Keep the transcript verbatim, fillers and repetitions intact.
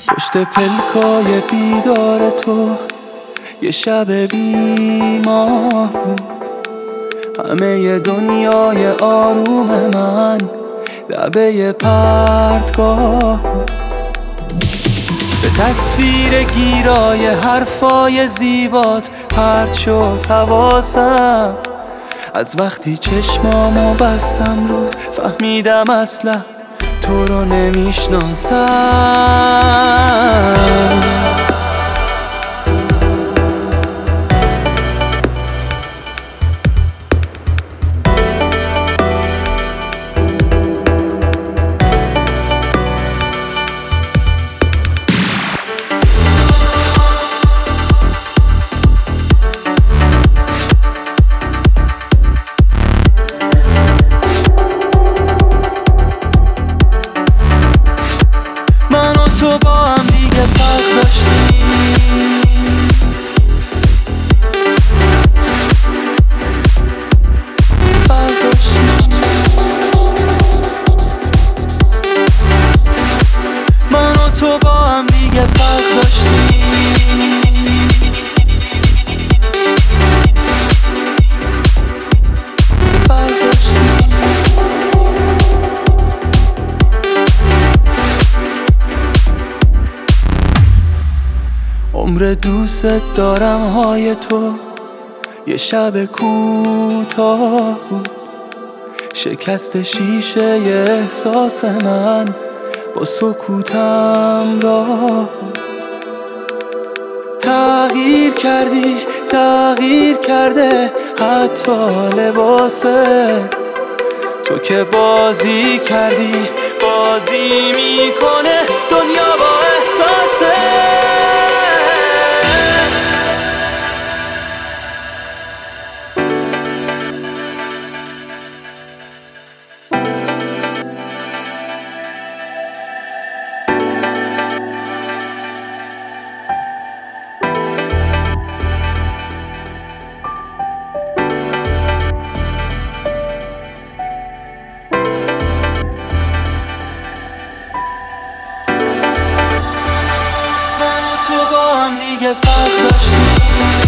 پشت پلکای بیدار تو یه شب بیمار بود، همه دنیای آروم من لبه پرتگاه بود. به تصویر گیرای حرفای زیبات پرت شد حواسم، از وقتی چشمامو بستم رود فهمیدم اصلا تو رو نمیشناسم. تو با هم دیگه فرق داشتیم، فرق داشتیم. من و تو با هم دیگه فرق داشتیم، فرق داشتیم. عمر دوست دارم های تو یه شب کوتاه بود، شکست شیشه ی احساس من با سکوتم راه بود. تغییر کردی تغییر کرده حتی لباسه، تو که بازی کردی بازی میکنه دنیا با احساسه. تو با هم دیگه فرق داشتیم.